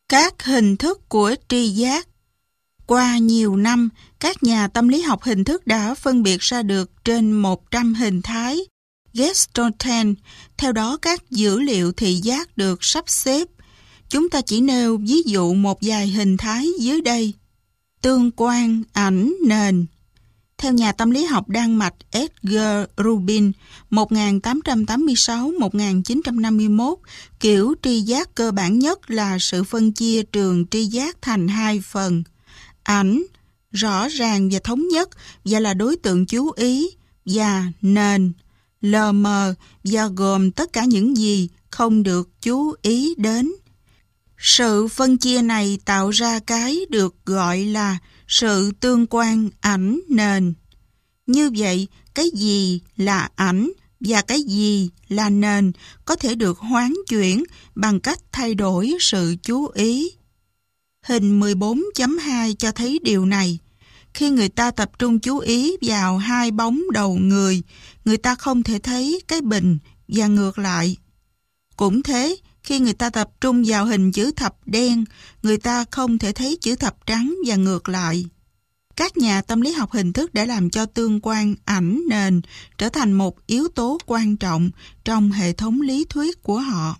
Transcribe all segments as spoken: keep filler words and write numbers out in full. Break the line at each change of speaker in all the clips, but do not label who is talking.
Các hình thức của tri giác. Qua nhiều năm, các nhà tâm lý học hình thức đã phân biệt ra được trên một trăm hình thái Gestalt. Theo đó, các dữ liệu thị giác được sắp xếp. Chúng ta chỉ nêu ví dụ một vài hình thái dưới đây. Tương quan ảnh nền. Theo nhà tâm lý học Đan Mạch Edgar Rubin một nghìn tám trăm tám mươi sáu đến một nghìn chín trăm năm mươi mốt, kiểu tri giác cơ bản nhất là sự phân chia trường tri giác thành hai phần. Ảnh, rõ ràng và thống nhất và là đối tượng chú ý, và nền, lờ mờ và gồm tất cả những gì không được chú ý đến. Sự phân chia này tạo ra cái được gọi là sự tương quan ảnh nền. Như vậy, cái gì là ảnh và cái gì là nền có thể được hoán chuyển bằng cách thay đổi sự chú ý. Hình mười bốn chấm hai cho thấy điều này. Khi người ta tập trung chú ý vào hai bóng đầu người, người ta không thể thấy cái bình và ngược lại. Cũng thế, khi người ta tập trung vào hình chữ thập đen, người ta không thể thấy chữ thập trắng và ngược lại. Các nhà tâm lý học hình thức đã làm cho tương quan ảnh nền trở thành một yếu tố quan trọng trong hệ thống lý thuyết của họ.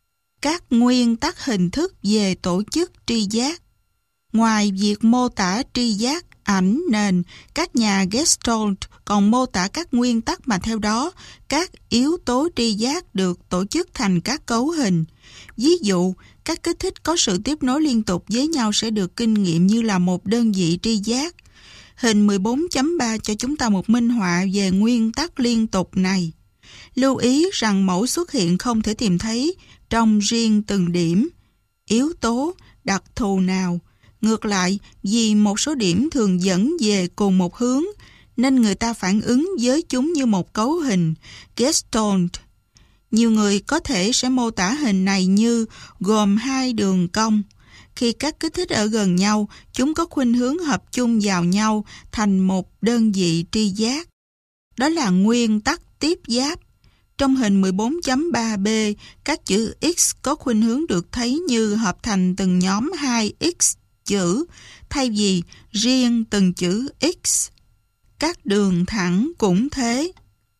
Các nguyên tắc hình thức về tổ chức tri giác. Ngoài việc mô tả tri giác ảnh nền, các nhà Gestalt còn mô tả các nguyên tắc mà theo đó các yếu tố tri giác được tổ chức thành các cấu hình. Ví dụ, các kích thích có sự tiếp nối liên tục với nhau sẽ được kinh nghiệm như là một đơn vị tri giác. Hình mười bốn chấm ba cho chúng ta một minh họa về nguyên tắc liên tục này. Lưu ý rằng mẫu xuất hiện không thể tìm thấy trong riêng từng điểm, yếu tố, đặc thù nào. Ngược lại, vì một số điểm thường dẫn về cùng một hướng, nên người ta phản ứng với chúng như một cấu hình, Gestalt. Nhiều người có thể sẽ mô tả hình này như gồm hai đường cong. Khi các kích thích ở gần nhau, chúng có khuynh hướng hợp chung vào nhau thành một đơn vị tri giác. Đó là nguyên tắc tiếp giáp. Trong hình mười bốn chấm ba b, các chữ X có khuynh hướng được thấy như hợp thành từng nhóm hai X chữ, thay vì riêng từng chữ X. Các đường thẳng cũng thế.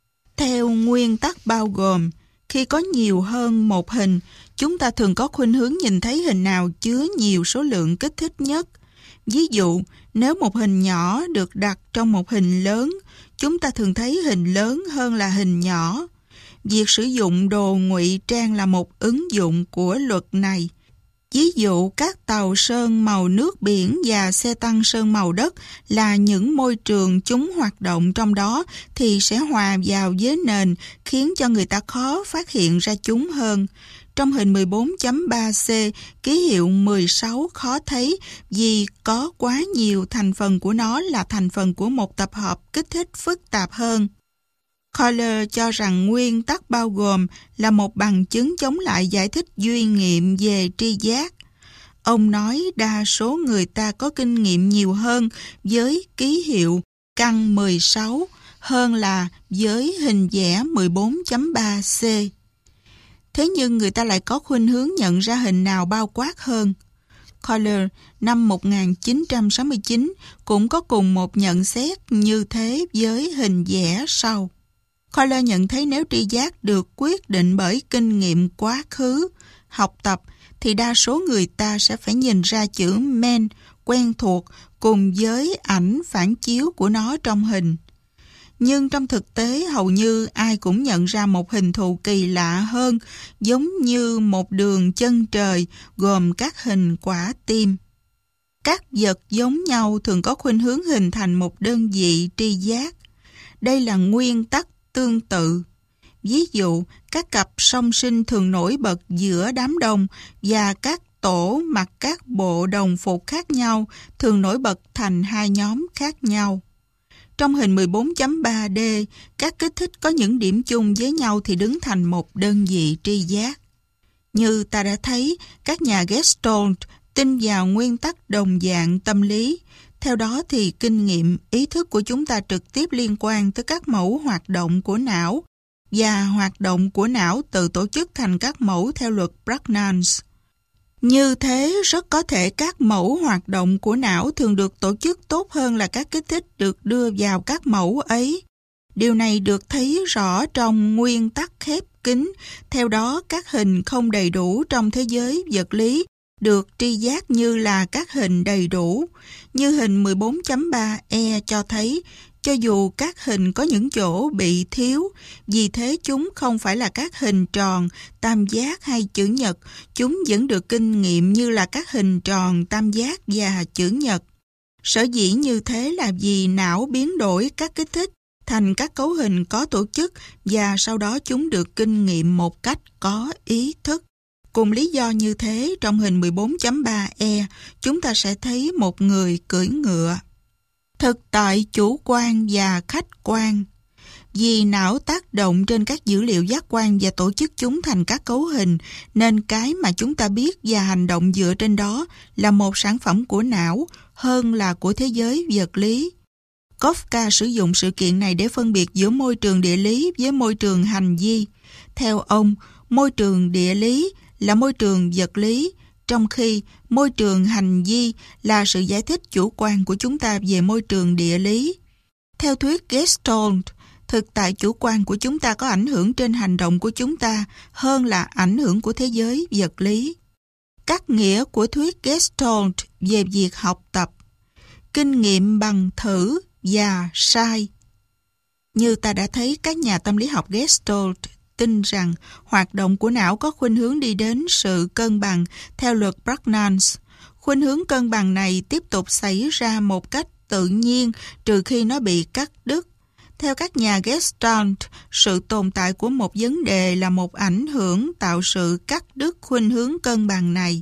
Theo nguyên tắc bao gồm, khi có nhiều hơn một hình, chúng ta thường có khuynh hướng nhìn thấy hình nào chứa nhiều số lượng kích thích nhất. Ví dụ, nếu một hình nhỏ được đặt trong một hình lớn, chúng ta thường thấy hình lớn hơn là hình nhỏ. Việc sử dụng đồ ngụy trang là một ứng dụng của luật này. Ví dụ, các tàu sơn màu nước biển và xe tăng sơn màu đất là những môi trường chúng hoạt động trong đó thì sẽ hòa vào với nền, khiến cho người ta khó phát hiện ra chúng hơn. Trong hình mười bốn chấm ba c, ký hiệu mười sáu khó thấy vì có quá nhiều thành phần của nó là thành phần của một tập hợp kích thích phức tạp hơn. Kohler cho rằng nguyên tắc bao gồm là một bằng chứng chống lại giải thích duy nghiệm về tri giác. Ông nói đa số người ta có kinh nghiệm nhiều hơn với ký hiệu căn mười sáu hơn là với hình vẽ mười bốn chấm ba c. Thế nhưng người ta lại có khuynh hướng nhận ra hình nào bao quát hơn. Kohler năm một nghìn chín trăm sáu mươi chín cũng có cùng một nhận xét như thế với hình vẽ sau. Kohler nhận thấy nếu tri giác được quyết định bởi kinh nghiệm quá khứ, học tập, thì đa số người ta sẽ phải nhìn ra chữ men quen thuộc cùng với ảnh phản chiếu của nó trong hình. Nhưng trong thực tế hầu như ai cũng nhận ra một hình thù kỳ lạ hơn, giống như một đường chân trời gồm các hình quả tim. Các vật giống nhau thường có khuynh hướng hình thành một đơn vị tri giác. Đây là nguyên tắc tương tự. Ví dụ, các cặp song sinh thường nổi bật giữa đám đông và các tổ mặc các bộ đồng phục khác nhau thường nổi bật thành hai nhóm khác nhau. Trong hình mười bốn chấm ba d, các kích thích có những điểm chung với nhau thì đứng thành một đơn vị tri giác. Như ta đã thấy, các nhà Gestalt tin vào nguyên tắc đồng dạng tâm lý. Theo đó thì kinh nghiệm, ý thức của chúng ta trực tiếp liên quan tới các mẫu hoạt động của não, và hoạt động của não tự tổ chức thành các mẫu theo luật Prägnanz. Như thế, rất có thể các mẫu hoạt động của não thường được tổ chức tốt hơn là các kích thích được đưa vào các mẫu ấy. Điều này được thấy rõ trong nguyên tắc khép kín. Theo đó, các hình không đầy đủ trong thế giới vật lý được tri giác như là các hình đầy đủ. Như hình mười bốn chấm ba e cho thấy, cho dù các hình có những chỗ bị thiếu, vì thế chúng không phải là các hình tròn, tam giác hay chữ nhật, chúng vẫn được kinh nghiệm như là các hình tròn, tam giác và chữ nhật. Sở dĩ như thế là vì não biến đổi các kích thích thành các cấu hình có tổ chức và sau đó chúng được kinh nghiệm một cách có ý thức. Cùng lý do như thế, trong hình mười bốn chấm ba e, chúng ta sẽ thấy một người cưỡi ngựa. Thực tại chủ quan và khách quan. Vì não tác động trên các dữ liệu giác quan và tổ chức chúng thành các cấu hình, nên cái mà chúng ta biết và hành động dựa trên đó là một sản phẩm của não hơn là của thế giới vật lý. Kafka sử dụng sự kiện này để phân biệt giữa môi trường địa lý với môi trường hành vi. Theo ông, môi trường địa lý là môi trường vật lý, trong khi môi trường hành vi là sự giải thích chủ quan của chúng ta về môi trường địa lý. Theo thuyết Gestalt, thực tại chủ quan của chúng ta có ảnh hưởng trên hành động của chúng ta hơn là ảnh hưởng của thế giới vật lý. Các nghĩa của thuyết Gestalt về việc học tập: kinh nghiệm bằng thử và sai. Như ta đã thấy, các nhà tâm lý học Gestalt tin rằng hoạt động của não có khuynh hướng đi đến sự cân bằng theo luật Prägnanz. Khuynh hướng cân bằng này tiếp tục xảy ra một cách tự nhiên trừ khi nó bị cắt đứt. Theo các nhà Gestalt, sự tồn tại của một vấn đề là một ảnh hưởng tạo sự cắt đứt khuynh hướng cân bằng này.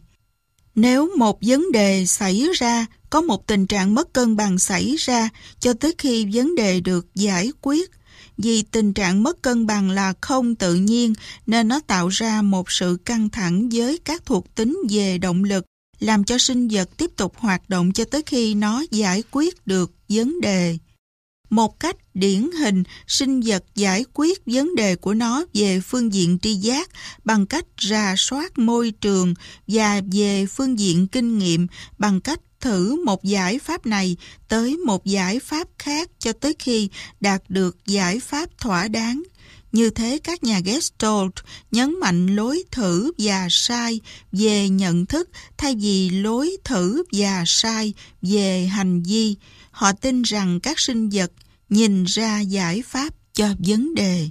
Nếu một vấn đề xảy ra, có một tình trạng mất cân bằng xảy ra cho tới khi vấn đề được giải quyết. Vì tình trạng mất cân bằng là không tự nhiên nên nó tạo ra một sự căng thẳng với các thuộc tính về động lực, làm cho sinh vật tiếp tục hoạt động cho tới khi nó giải quyết được vấn đề. Một cách điển hình, sinh vật giải quyết vấn đề của nó về phương diện tri giác bằng cách rà soát môi trường và về phương diện kinh nghiệm bằng cách thử một giải pháp này tới một giải pháp khác cho tới khi đạt được giải pháp thỏa đáng. Như thế, các nhà Gestalt nhấn mạnh lối thử và sai về nhận thức thay vì lối thử và sai về hành vi. Họ tin rằng các sinh vật nhìn ra giải pháp cho vấn đề.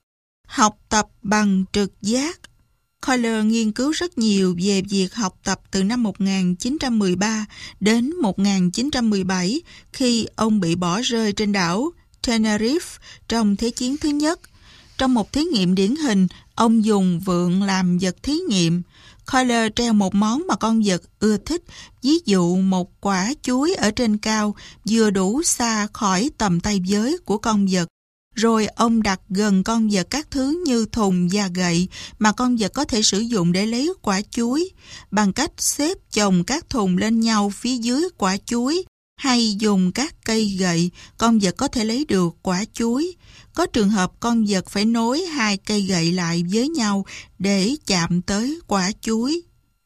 Học tập bằng trực giác. Kohler nghiên cứu rất nhiều về việc học tập từ năm một nghìn chín trăm mười ba đến một nghìn chín trăm mười bảy khi ông bị bỏ rơi trên đảo Tenerife trong Thế chiến thứ nhất. Trong một thí nghiệm điển hình, ông dùng vượn làm vật thí nghiệm. Kohler treo một món mà con vật ưa thích, ví dụ một quả chuối ở trên cao, vừa đủ xa khỏi tầm tay giới của con vật. Rồi ông đặt gần con vật các thứ như thùng và gậy mà con vật có thể sử dụng để lấy quả chuối. Bằng cách xếp chồng các thùng lên nhau phía dưới quả chuối hay dùng các cây gậy, con vật có thể lấy được quả chuối. Có trường hợp con vật phải nối hai cây gậy lại với nhau để chạm tới quả chuối.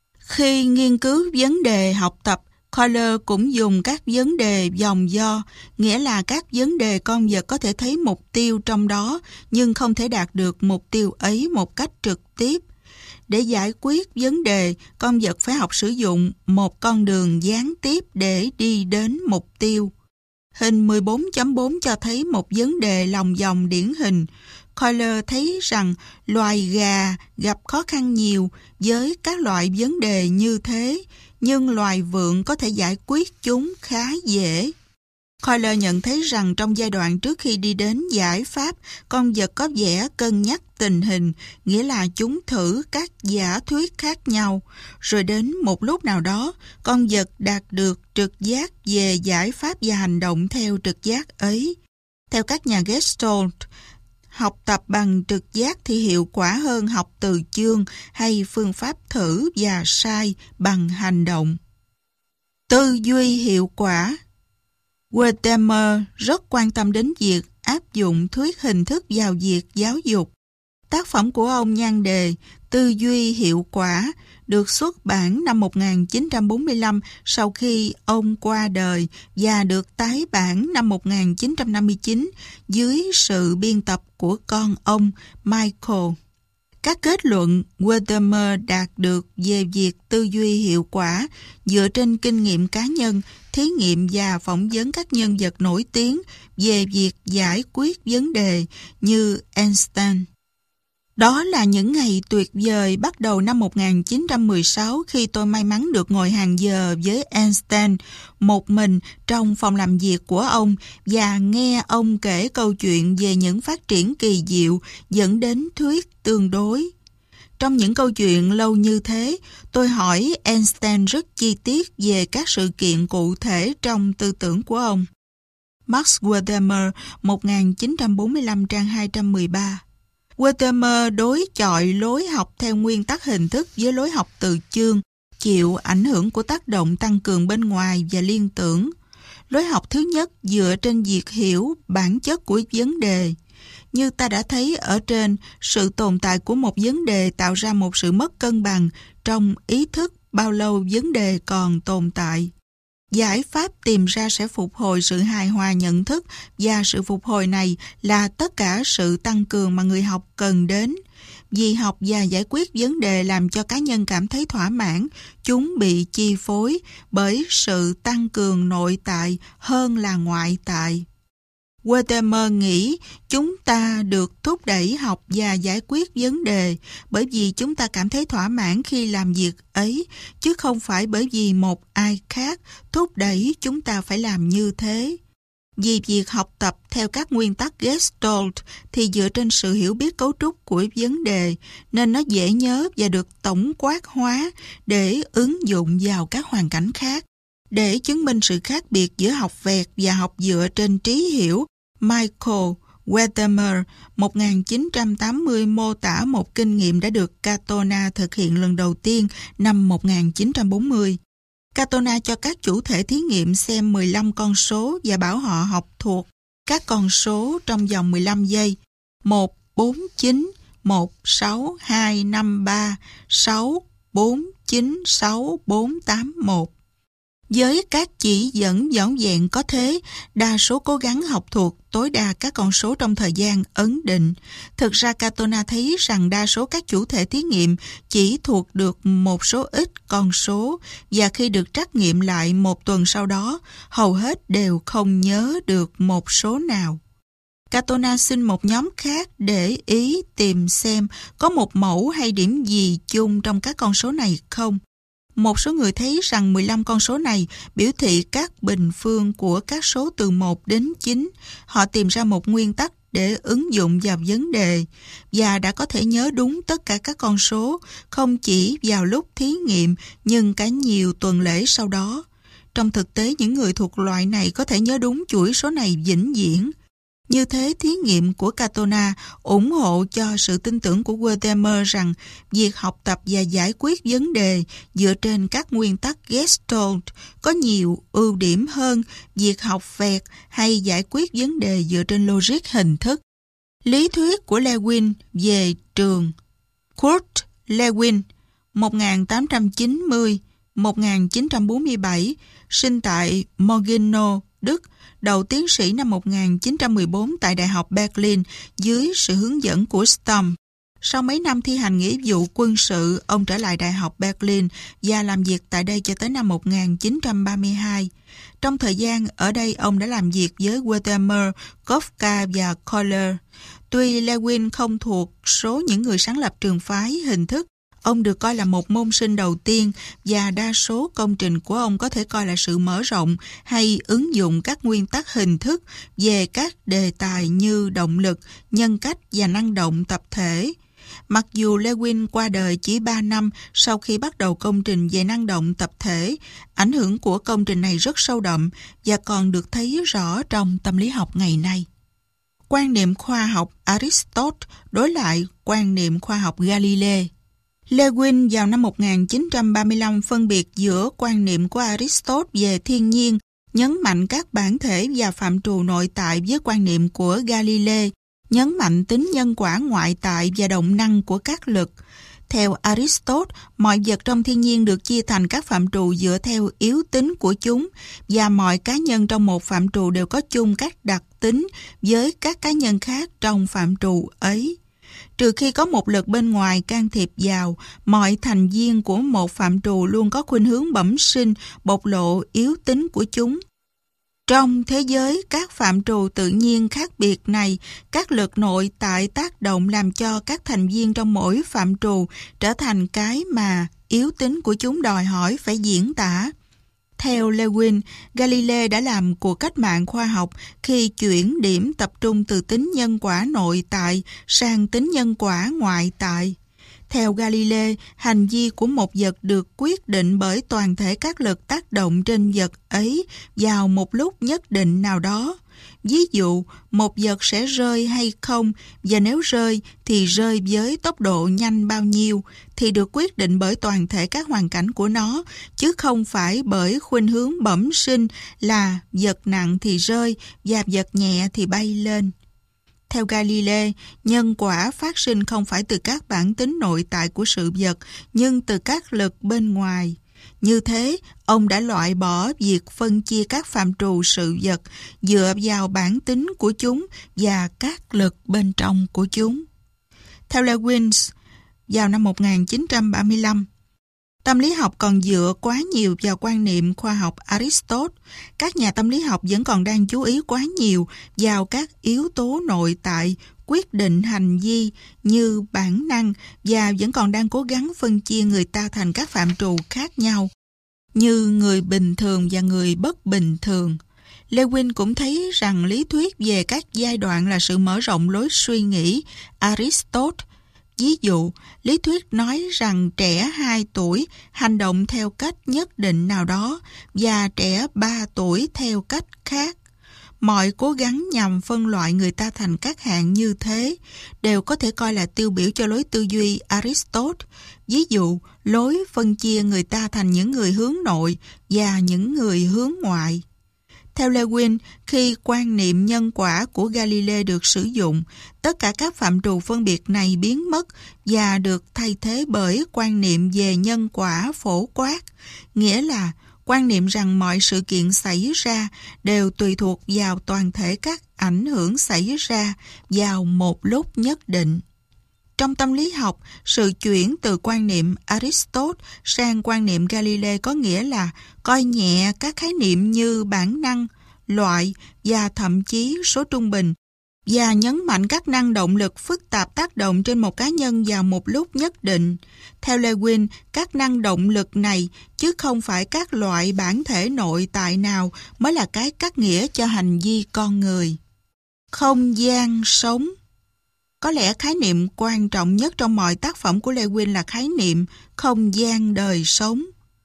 Khi nghiên cứu vấn đề học tập, Kohler cũng dùng các vấn đề vòng vo, nghĩa là các vấn đề con vật có thể thấy mục tiêu trong đó nhưng không thể đạt được mục tiêu ấy một cách trực tiếp. Để giải quyết vấn đề, con vật phải học sử dụng một con đường gián tiếp để đi đến mục tiêu. Hình mười bốn chấm bốn cho thấy một vấn đề lòng vòng điển hình. Kohler thấy rằng loài gà gặp khó khăn nhiều với các loại vấn đề như thế, nhưng loài vượn có thể giải quyết chúng khá dễ. Kohler nhận thấy rằng trong giai đoạn trước khi đi đến giải pháp, con vật có vẻ cân nhắc tình hình, nghĩa là chúng thử các giả thuyết khác nhau. Rồi đến một lúc nào đó, con vật đạt được trực giác về giải pháp và hành động theo trực giác ấy. Theo các nhà Gestalt, học tập bằng trực giác thì hiệu quả hơn học từ chương hay phương pháp thử và sai bằng hành động. Tư duy hiệu quả. Wertheimer rất quan tâm đến việc áp dụng thuyết hình thức vào việc giáo dục. Tác phẩm của ông nhan đề Tư duy hiệu quả được xuất bản năm một nghìn chín trăm bốn mươi lăm sau khi ông qua đời và được tái bản năm một nghìn chín trăm năm mươi chín dưới sự biên tập của con ông Michael. Các kết luận Wertheimer đạt được về việc tư duy hiệu quả dựa trên kinh nghiệm cá nhân, thí nghiệm và phỏng vấn các nhân vật nổi tiếng về việc giải quyết vấn đề như Einstein. Đó là những ngày tuyệt vời bắt đầu năm một nghìn chín trăm mười sáu khi tôi may mắn được ngồi hàng giờ với Einstein một mình trong phòng làm việc của ông và nghe ông kể câu chuyện về những phát triển kỳ diệu dẫn đến thuyết tương đối. Trong những câu chuyện lâu như thế, tôi hỏi Einstein rất chi tiết về các sự kiện cụ thể trong tư tưởng của ông. Max Wertheimer, một nghìn chín trăm bốn mươi lăm trang hai trăm mười ba. Wertheimer đối chọi lối học theo nguyên tắc hình thức với lối học từ chương, chịu ảnh hưởng của tác động tăng cường bên ngoài và liên tưởng. Lối học thứ nhất dựa trên việc hiểu bản chất của vấn đề. Như ta đã thấy ở trên, sự tồn tại của một vấn đề tạo ra một sự mất cân bằng trong ý thức bao lâu vấn đề còn tồn tại. Giải pháp tìm ra sẽ phục hồi sự hài hòa nhận thức và sự phục hồi này là tất cả sự tăng cường mà người học cần đến. Vì học và giải quyết vấn đề làm cho cá nhân cảm thấy thỏa mãn, chúng bị chi phối bởi sự tăng cường nội tại hơn là ngoại tại. Wertheimer nghĩ chúng ta được thúc đẩy học và giải quyết vấn đề bởi vì chúng ta cảm thấy thỏa mãn khi làm việc ấy, chứ không phải bởi vì một ai khác thúc đẩy chúng ta phải làm như thế. Vì việc học tập theo các nguyên tắc Gestalt thì dựa trên sự hiểu biết cấu trúc của vấn đề, nên nó dễ nhớ và được tổng quát hóa để ứng dụng vào các hoàn cảnh khác. Để chứng minh sự khác biệt giữa học vẹt và học dựa trên trí hiểu, Michael Wertheimer, một nghìn chín trăm tám mươi mô tả một kinh nghiệm đã được Katona thực hiện lần đầu tiên năm một nghìn chín trăm bốn mươi. Katona cho các chủ thể thí nghiệm xem mười lăm con số và bảo họ học thuộc các con số trong vòng mười lăm giây. một, bốn, chín, một, sáu, hai, năm, ba, sáu, bốn, chín, sáu, bốn, tám, một. Với các chỉ dẫn vỏn vẹn có thế, đa số cố gắng học thuộc tối đa các con số trong thời gian ấn định. Thực ra Katona thấy rằng đa số các chủ thể thí nghiệm chỉ thuộc được một số ít con số và khi được trắc nghiệm lại một tuần sau đó, hầu hết đều không nhớ được một số nào. Katona xin một nhóm khác để ý tìm xem có một mẫu hay điểm gì chung trong các con số này không. Một số người thấy rằng mười lăm con số này biểu thị các bình phương của các số từ một đến chín. Họ tìm ra một nguyên tắc để ứng dụng vào vấn đề và đã có thể nhớ đúng tất cả các con số, không chỉ vào lúc thí nghiệm nhưng cả nhiều tuần lễ sau đó. Trong thực tế, những người thuộc loại này có thể nhớ đúng chuỗi số này vĩnh viễn. Như thế, thí nghiệm của Katona ủng hộ cho sự tin tưởng của Wertheimer rằng việc học tập và giải quyết vấn đề dựa trên các nguyên tắc Gestalt có nhiều ưu điểm hơn việc học vẹt hay giải quyết vấn đề dựa trên logic hình thức. Lý thuyết của Lewin về trường. Kurt Lewin, một nghìn tám trăm chín mươi đến một nghìn chín trăm bốn mươi bảy, sinh tại Morgino, Đức, đầu tiến sĩ năm một nghìn chín trăm mười bốn tại Đại học Berlin dưới sự hướng dẫn của Stumpf. Sau mấy năm thi hành nghĩa vụ quân sự, ông trở lại Đại học Berlin và làm việc tại đây cho tới năm một nghìn chín trăm ba mươi hai. Trong thời gian ở đây, ông đã làm việc với Wertheimer, Kafka và Kohler. Tuy Lewin không thuộc số những người sáng lập trường phái hình thức, ông được coi là một môn sinh đầu tiên và đa số công trình của ông có thể coi là sự mở rộng hay ứng dụng các nguyên tắc hình thức về các đề tài như động lực, nhân cách và năng động tập thể. Mặc dù Lewin qua đời chỉ ba năm sau khi bắt đầu công trình về năng động tập thể, ảnh hưởng của công trình này rất sâu đậm và còn được thấy rõ trong tâm lý học ngày nay. Quan niệm khoa học Aristotle đối lại quan niệm khoa học Galilei. Lewin vào năm một nghìn chín trăm ba mươi lăm phân biệt giữa quan niệm của Aristotle về thiên nhiên, nhấn mạnh các bản thể và phạm trù nội tại với quan niệm của Galilei, nhấn mạnh tính nhân quả ngoại tại và động năng của các lực. Theo Aristotle, mọi vật trong thiên nhiên được chia thành các phạm trù dựa theo yếu tính của chúng, và mọi cá nhân trong một phạm trù đều có chung các đặc tính với các cá nhân khác trong phạm trù ấy. Trừ khi có một lực bên ngoài can thiệp vào, mọi thành viên của một phạm trù luôn có khuynh hướng bẩm sinh bộc lộ yếu tính của chúng. Trong thế giới các phạm trù tự nhiên khác biệt này, các lực nội tại tác động làm cho các thành viên trong mỗi phạm trù trở thành cái mà yếu tính của chúng đòi hỏi phải diễn tả. Theo Lewin, Galilei đã làm cuộc cách mạng khoa học khi chuyển điểm tập trung từ tính nhân quả nội tại sang tính nhân quả ngoại tại. Theo Galilei, hành vi của một vật được quyết định bởi toàn thể các lực tác động trên vật ấy vào một lúc nhất định nào đó. Ví dụ, một vật sẽ rơi hay không, và nếu rơi thì rơi với tốc độ nhanh bao nhiêu, thì được quyết định bởi toàn thể các hoàn cảnh của nó, chứ không phải bởi khuynh hướng bẩm sinh là vật nặng thì rơi và vật nhẹ thì bay lên. Theo Galilei, nhân quả phát sinh không phải từ các bản tính nội tại của sự vật, nhưng từ các lực bên ngoài. Như thế, ông đã loại bỏ việc phân chia các phạm trù sự vật dựa vào bản tính của chúng và các lực bên trong của chúng. Theo Lewin, vào năm một nghìn chín trăm ba mươi lăm, tâm lý học còn dựa quá nhiều vào quan niệm khoa học Aristotle. Các nhà tâm lý học vẫn còn đang chú ý quá nhiều vào các yếu tố nội tại quyết định hành vi như bản năng, và vẫn còn đang cố gắng phân chia người ta thành các phạm trù khác nhau, như người bình thường và người bất bình thường. Lewin cũng thấy rằng lý thuyết về các giai đoạn là sự mở rộng lối suy nghĩ Aristotle. Ví dụ, lý thuyết nói rằng trẻ hai tuổi hành động theo cách nhất định nào đó và trẻ ba tuổi theo cách khác. Mọi cố gắng nhằm phân loại người ta thành các hạng như thế đều có thể coi là tiêu biểu cho lối tư duy Aristotle. Ví dụ, lối phân chia người ta thành những người hướng nội và những người hướng ngoại. Theo Lewin, khi quan niệm nhân quả của Galilei được sử dụng, tất cả các phạm trù phân biệt này biến mất và được thay thế bởi quan niệm về nhân quả phổ quát, nghĩa là quan niệm rằng mọi sự kiện xảy ra đều tùy thuộc vào toàn thể các ảnh hưởng xảy ra vào một lúc nhất định. Trong tâm lý học, sự chuyển từ quan niệm Aristotle sang quan niệm Galilei có nghĩa là coi nhẹ các khái niệm như bản năng, loại và thậm chí số trung bình, và nhấn mạnh các năng động lực phức tạp tác động trên một cá nhân vào một lúc nhất định. Theo Lewin, các năng động lực này, chứ không phải các loại bản thể nội tại nào, mới là cái cắt nghĩa cho hành vi con người. Không gian sống. Có lẽ khái niệm quan trọng nhất trong mọi tác phẩm của Lewin là khái niệm không gian đời sống.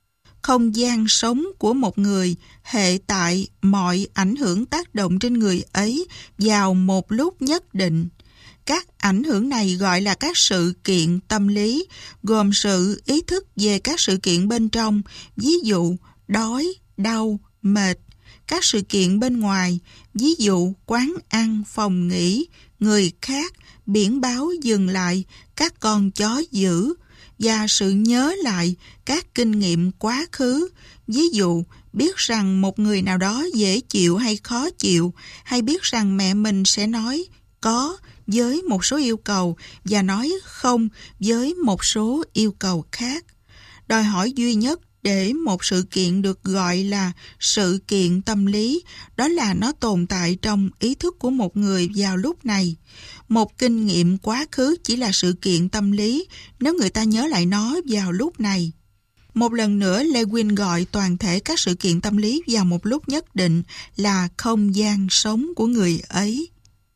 Không gian sống của một người hệ tại mọi ảnh hưởng tác động trên người ấy vào một lúc nhất định. Các ảnh hưởng này gọi là các sự kiện tâm lý, gồm sự ý thức về các sự kiện bên trong, ví dụ đói, đau, mệt. Các sự kiện bên ngoài, ví dụ quán ăn, phòng nghỉ, người khác, biển báo dừng lại, các con chó dữ, và sự nhớ lại các kinh nghiệm quá khứ, ví dụ biết rằng một người nào đó dễ chịu hay khó chịu, hay biết rằng mẹ mình sẽ nói có với một số yêu cầu và nói không với một số yêu cầu khác. Đòi hỏi duy nhất để một sự kiện được gọi là sự kiện tâm lý, đó là nó tồn tại trong ý thức của một người vào lúc này. Một kinh nghiệm quá khứ chỉ là sự kiện tâm lý nếu người ta nhớ lại nó vào lúc này. Một lần nữa, Lewin gọi toàn thể các sự kiện tâm lý vào một lúc nhất định là không gian sống của người ấy.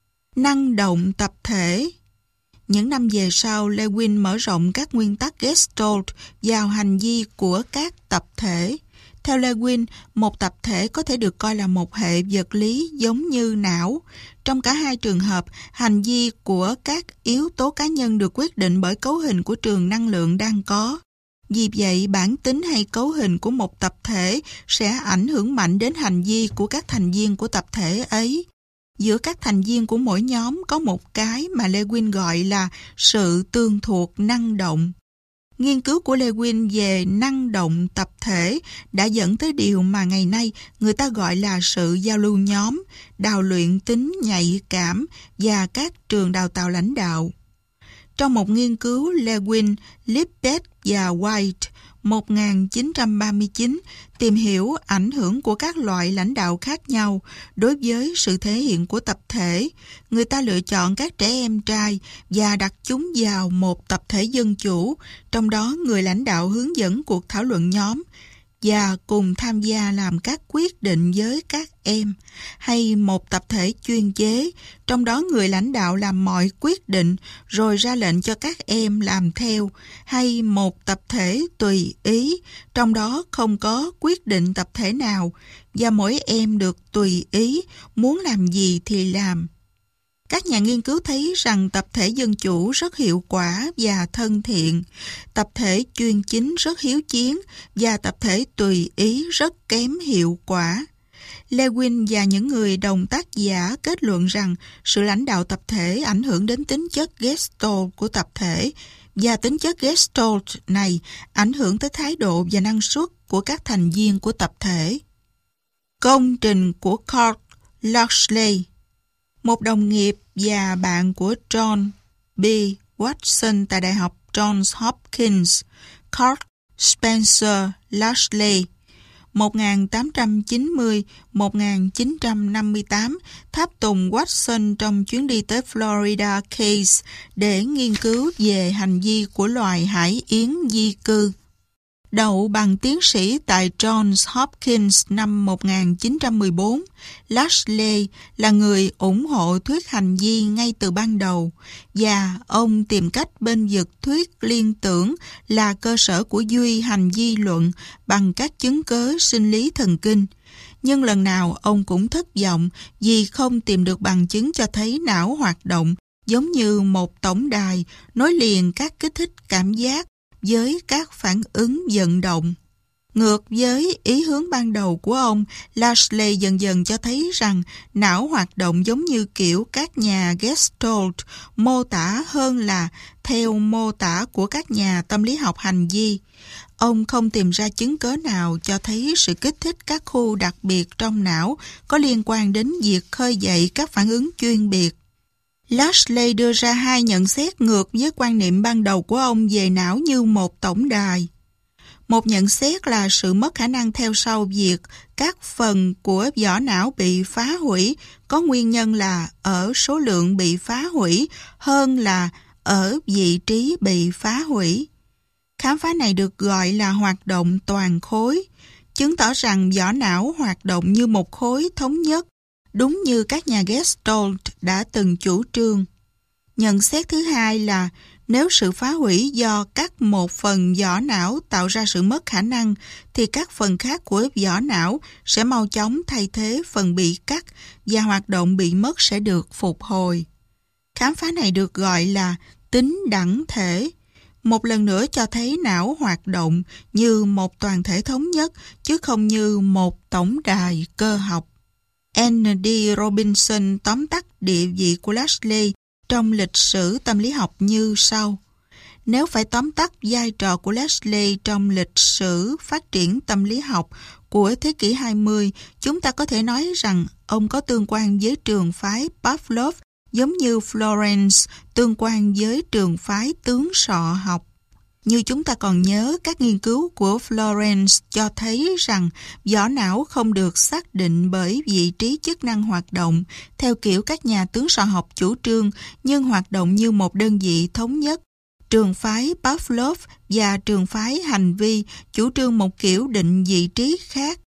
Năng động tập thể. Những năm về sau, Lewin mở rộng các nguyên tắc Gestalt vào hành vi của các tập thể. Theo Lewin, một tập thể có thể được coi là một hệ vật lý giống như não. Trong cả hai trường hợp, hành vi của các yếu tố cá nhân được quyết định bởi cấu hình của trường năng lượng đang có. Vì vậy, bản tính hay cấu hình của một tập thể sẽ ảnh hưởng mạnh đến hành vi của các thành viên của tập thể ấy. Giữa các thành viên của mỗi nhóm có một cái mà Lewin gọi là sự tương thuộc năng động. Nghiên cứu của Lewin về năng động tập thể đã dẫn tới điều mà ngày nay người ta gọi là sự giao lưu nhóm, đào luyện tính nhạy cảm và các trường đào tạo lãnh đạo. Trong một nghiên cứu, Lewin, Lipset và White một nghìn chín trăm ba mươi chín tìm hiểu ảnh hưởng của các loại lãnh đạo khác nhau đối với sự thể hiện của tập thể. Người ta lựa chọn các trẻ em trai và đặt chúng vào một tập thể dân chủ, trong đó người lãnh đạo hướng dẫn cuộc thảo luận nhóm và cùng tham gia làm các quyết định với các em, hay một tập thể chuyên chế, trong đó người lãnh đạo làm mọi quyết định rồi ra lệnh cho các em làm theo, hay một tập thể tùy ý, trong đó không có quyết định tập thể nào và mỗi em được tùy ý, muốn làm gì thì làm. Các nhà nghiên cứu thấy rằng tập thể dân chủ rất hiệu quả và thân thiện, tập thể chuyên chính rất hiếu chiến và tập thể tùy ý rất kém hiệu quả. Lewin và những người đồng tác giả kết luận rằng sự lãnh đạo tập thể ảnh hưởng đến tính chất Gestalt của tập thể, và tính chất Gestalt này ảnh hưởng tới thái độ và năng suất của các thành viên của tập thể. Công trình của Carl Lashley, một đồng nghiệp và bạn của John B. Watson tại Đại học Johns Hopkins, Carl Spencer Lashley, một nghìn tám trăm chín mươi đến một nghìn chín trăm năm mươi tám, tháp tùng Watson trong chuyến đi tới Florida Keys để nghiên cứu về hành vi của loài hải yến di cư. Đậu bằng tiến sĩ tại Johns Hopkins năm một nghìn chín trăm mười bốn, Lashley là người ủng hộ thuyết hành vi ngay từ ban đầu, và ông tìm cách bênh vực thuyết liên tưởng là cơ sở của duy hành vi luận bằng các chứng cớ sinh lý thần kinh. Nhưng lần nào ông cũng thất vọng vì không tìm được bằng chứng cho thấy não hoạt động giống như một tổng đài nối liền các kích thích cảm giác với các phản ứng vận động. Ngược với ý hướng ban đầu của ông, Lashley dần dần cho thấy rằng não hoạt động giống như kiểu các nhà Gestalt mô tả hơn là theo mô tả của các nhà tâm lý học hành vi. Ông không tìm ra chứng cớ nào cho thấy sự kích thích các khu đặc biệt trong não có liên quan đến việc khơi dậy các phản ứng chuyên biệt. Lashley đưa ra hai nhận xét ngược với quan niệm ban đầu của ông về não như một tổng đài. Một nhận xét là sự mất khả năng theo sau việc các phần của vỏ não bị phá hủy có nguyên nhân là ở số lượng bị phá hủy hơn là ở vị trí bị phá hủy. Khám phá này được gọi là hoạt động toàn khối, chứng tỏ rằng vỏ não hoạt động như một khối thống nhất, đúng như các nhà Gestalt đã từng chủ trương. Nhận xét thứ hai là nếu sự phá hủy do các một phần vỏ não tạo ra sự mất khả năng, thì các phần khác của vỏ não sẽ mau chóng thay thế phần bị cắt và hoạt động bị mất sẽ được phục hồi. Khám phá này được gọi là tính đẳng thể. Một lần nữa cho thấy não hoạt động như một toàn thể thống nhất, chứ không như một tổng đài cơ học. en đê Robinson tóm tắt địa vị của Lashley trong lịch sử tâm lý học như sau. Nếu phải tóm tắt vai trò của Lashley trong lịch sử phát triển tâm lý học của thế kỷ hai mươi, chúng ta có thể nói rằng ông có tương quan với trường phái Pavlov giống như Florence tương quan với trường phái tướng sọ học. Như chúng ta còn nhớ, các nghiên cứu của Florence cho thấy rằng vỏ não không được xác định bởi vị trí chức năng hoạt động theo kiểu các nhà tướng sọ học chủ trương, nhưng hoạt động như một đơn vị thống nhất. Trường phái Pavlov và trường phái hành vi chủ trương một kiểu định vị trí khác.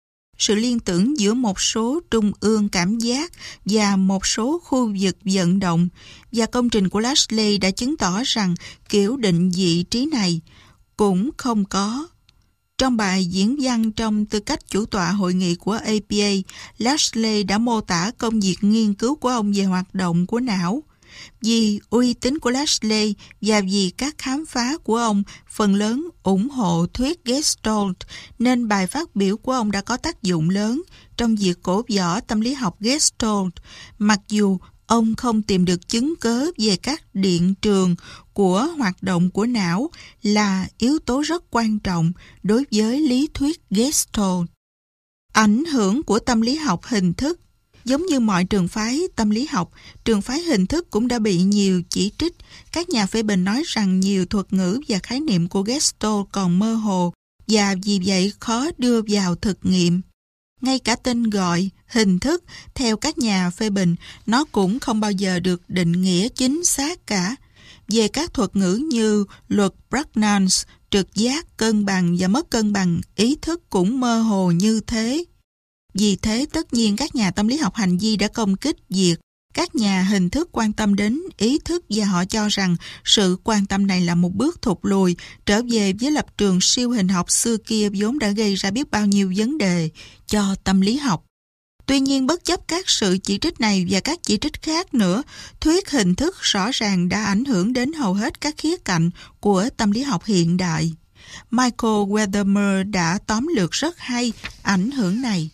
Sự liên tưởng giữa một số trung ương cảm giác và một số khu vực vận động, và công trình của Lashley đã chứng tỏ rằng kiểu định vị trí này cũng không có. Trong bài diễn văn trong tư cách chủ tọa hội nghị của a pê a, Lashley đã mô tả công việc nghiên cứu của ông về hoạt động của não. Vì uy tín của Lashley và vì các khám phá của ông phần lớn ủng hộ thuyết Gestalt, nên bài phát biểu của ông đã có tác dụng lớn trong việc cổ võ tâm lý học Gestalt, mặc dù ông không tìm được chứng cớ về các điện trường của hoạt động của não là yếu tố rất quan trọng đối với lý thuyết Gestalt. Ảnh hưởng của tâm lý học hình thức. Giống như mọi trường phái tâm lý học, trường phái hình thức cũng đã bị nhiều chỉ trích. Các nhà phê bình nói rằng nhiều thuật ngữ và khái niệm của Gestalt còn mơ hồ và vì vậy khó đưa vào thực nghiệm. Ngay cả tên gọi, hình thức, theo các nhà phê bình, nó cũng không bao giờ được định nghĩa chính xác cả. Về các thuật ngữ như luật Prägnanz, trực giác, cân bằng và mất cân bằng, ý thức cũng mơ hồ như thế. Vì thế, tất nhiên các nhà tâm lý học hành vi đã công kích việc các nhà hình thức quan tâm đến ý thức và họ cho rằng sự quan tâm này là một bước thụt lùi trở về với lập trường siêu hình học xưa kia vốn đã gây ra biết bao nhiêu vấn đề cho tâm lý học. Tuy nhiên, bất chấp các sự chỉ trích này và các chỉ trích khác nữa, thuyết hình thức rõ ràng đã ảnh hưởng đến hầu hết các khía cạnh của tâm lý học hiện đại. Michael Wertheimer đã tóm lược rất hay ảnh hưởng này.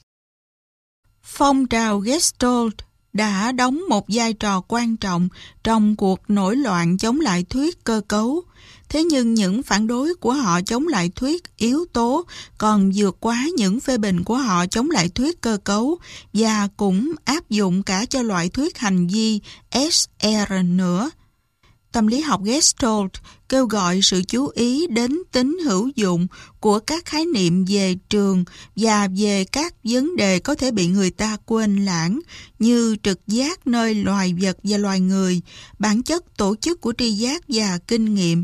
Phong trào Gestalt đã đóng một vai trò quan trọng trong cuộc nổi loạn chống lại thuyết cơ cấu. Thế nhưng những phản đối của họ chống lại thuyết yếu tố còn vượt quá những phê bình của họ chống lại thuyết cơ cấu và cũng áp dụng cả cho loại thuyết hành vi S R nữa. Tâm lý học Gestalt kêu gọi sự chú ý đến tính hữu dụng của các khái niệm về trường và về các vấn đề có thể bị người ta quên lãng như trực giác nơi loài vật và loài người, bản chất tổ chức của tri giác và kinh nghiệm,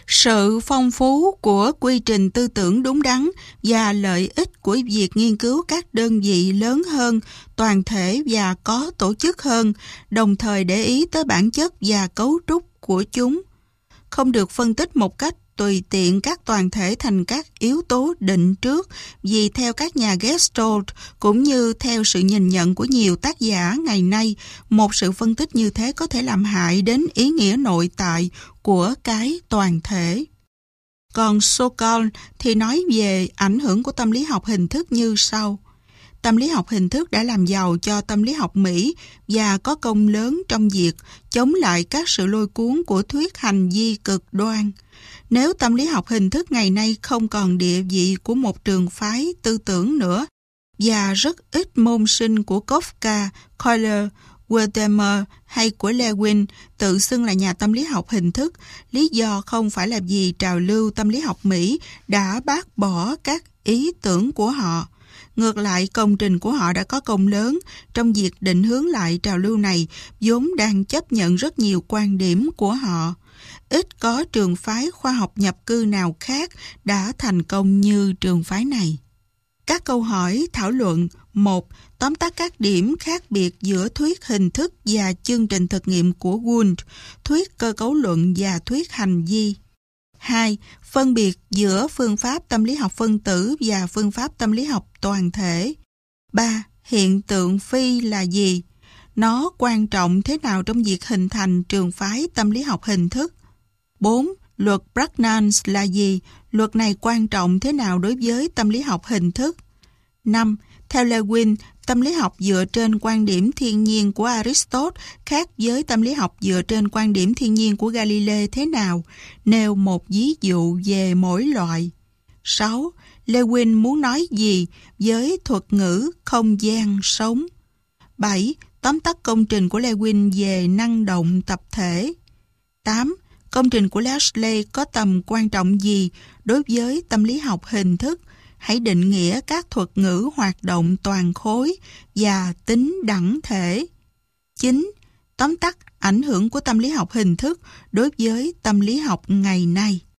sự phong phú của quy trình tư tưởng đúng đắn và lợi ích của việc nghiên cứu các đơn vị lớn hơn, toàn thể và có tổ chức hơn, đồng thời để ý tới bản chất và cấu trúc của chúng. Không được phân tích một cách tùy tiện các toàn thể thành các yếu tố định trước, vì theo các nhà Gestalt cũng như theo sự nhìn nhận của nhiều tác giả ngày nay, một sự phân tích như thế có thể làm hại đến ý nghĩa nội tại của cái toàn thể. Còn Sokal thì nói về ảnh hưởng của tâm lý học hình thức như sau. Tâm lý học hình thức đã làm giàu cho tâm lý học Mỹ và có công lớn trong việc chống lại các sự lôi cuốn của thuyết hành vi cực đoan. Nếu tâm lý học hình thức ngày nay không còn địa vị của một trường phái tư tưởng nữa, và rất ít môn sinh của Kafka, Euler, Wertheimer hay của Lewin tự xưng là nhà tâm lý học hình thức, lý do không phải là vì trào lưu tâm lý học Mỹ đã bác bỏ các ý tưởng của họ. Ngược lại, công trình của họ đã có công lớn trong việc định hướng lại trào lưu này, vốn đang chấp nhận rất nhiều quan điểm của họ. Ít có trường phái khoa học nhập cư nào khác đã thành công như trường phái này. Các câu hỏi thảo luận. Một. Tóm tắt các điểm khác biệt giữa thuyết hình thức và chương trình thực nghiệm của Wundt, thuyết cơ cấu luận và thuyết hành vi. Hai. Phân biệt giữa phương pháp tâm lý học phân tử và phương pháp tâm lý học toàn thể. Ba. Hiện tượng phi là gì? Nó quan trọng thế nào trong việc hình thành trường phái tâm lý học hình thức? Bốn. Luật Prägnanz là gì? Luật này quan trọng thế nào đối với tâm lý học hình thức? Năm. Theo Lewin, tâm lý học dựa trên quan điểm thiên nhiên của Aristotle khác với tâm lý học dựa trên quan điểm thiên nhiên của Galilei thế nào? Nêu một ví dụ về mỗi loại. Sáu. Lewin muốn nói gì với thuật ngữ không gian sống? Bảy. Tóm tắt công trình của Lewin về năng động tập thể. Tám. Công trình của Lashley có tầm quan trọng gì đối với tâm lý học hình thức? Hãy định nghĩa các thuật ngữ hoạt động toàn khối và tính đẳng thể. Chín. Tóm tắt ảnh hưởng của tâm lý học hình thức đối với tâm lý học ngày nay.